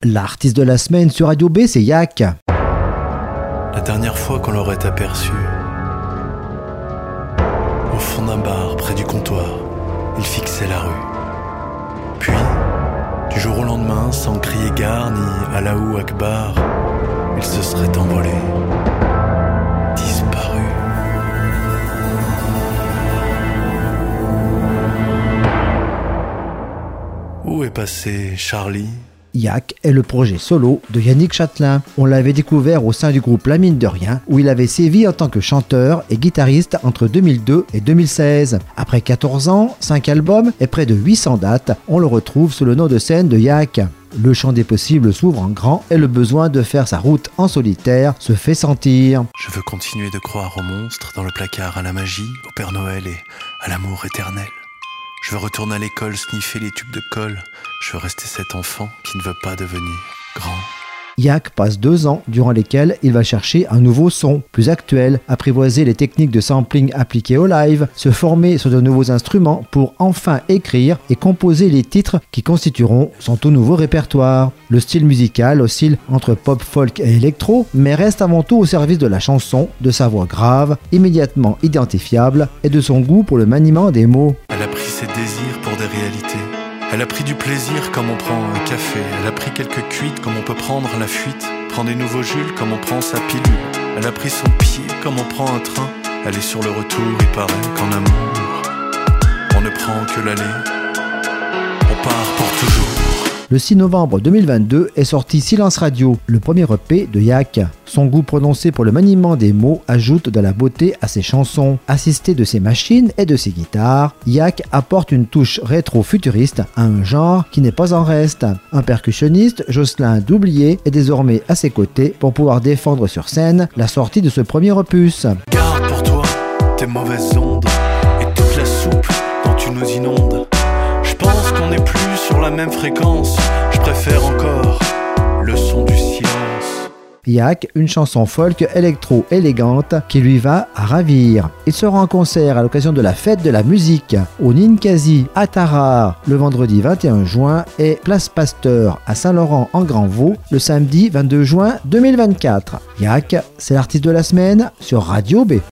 L'artiste de la semaine sur Radio B, c'est Yak. La dernière fois qu'on l'aurait aperçu, au fond d'un bar près du comptoir, il fixait la rue. Puis, du jour au lendemain, sans crier gare ni Allahu Akbar, il se serait envolé, disparu. Où est passé Charlie ? Yak est le projet solo de Yannick Chatelain. On l'avait découvert au sein du groupe La Mine de Rien, où il avait sévi en tant que chanteur et guitariste entre 2002 et 2016. Après 14 ans, 5 albums et près de 800 dates, on le retrouve sous le nom de scène de Yak. Le champ des possibles s'ouvre en grand et le besoin de faire sa route en solitaire se fait sentir. Je veux continuer de croire aux monstres dans le placard, à la magie, au Père Noël et à l'amour éternel. Je veux retourner à l'école, sniffer les tubes de colle. Je veux rester cet enfant qui ne veut pas devenir grand. Yak passe 2 ans durant lesquels il va chercher un nouveau son, plus actuel, apprivoiser les techniques de sampling appliquées au live, se former sur de nouveaux instruments pour enfin écrire et composer les titres qui constitueront son tout nouveau répertoire. Le style musical oscille entre pop, folk et électro, mais reste avant tout au service de la chanson, de sa voix grave, immédiatement identifiable, et de son goût pour le maniement des mots. Elle a pris ses désirs pour des réalités. Elle a pris du plaisir comme on prend un café. Elle a pris quelques cuites comme on peut prendre la fuite. Prend des nouveaux Jules comme on prend sa pilule. Elle a pris son pied comme on prend un train. Elle est sur le retour, il paraît qu'en amour, on ne prend que l'aller. On part pour toujours. Le 6 novembre 2022 est sorti Silence Radio, le premier EP de Yak. Son goût prononcé pour le maniement des mots ajoute de la beauté à ses chansons. Assisté de ses machines et de ses guitares, Yak apporte une touche rétro-futuriste à un genre qui n'est pas en reste. Un percussionniste, Jocelyn Doublier, est désormais à ses côtés pour pouvoir défendre sur scène la sortie de ce premier opus. Garde pour toi tes mauvaises ondes et toute la soupe dont tu nous inondes. Je pense qu'on n'est plus sur la même fréquence. Je préfère encore le son du silence. Yak, une chanson folk électro élégante qui lui va à ravir. Il sera en concert à l'occasion de la fête de la musique au Ninkasi à Tarare le vendredi 21 juin et Place Pasteur à Saint-Laurent en Grand-Vaux le samedi 22 juin 2024. Yak, c'est l'artiste de la semaine sur Radio B.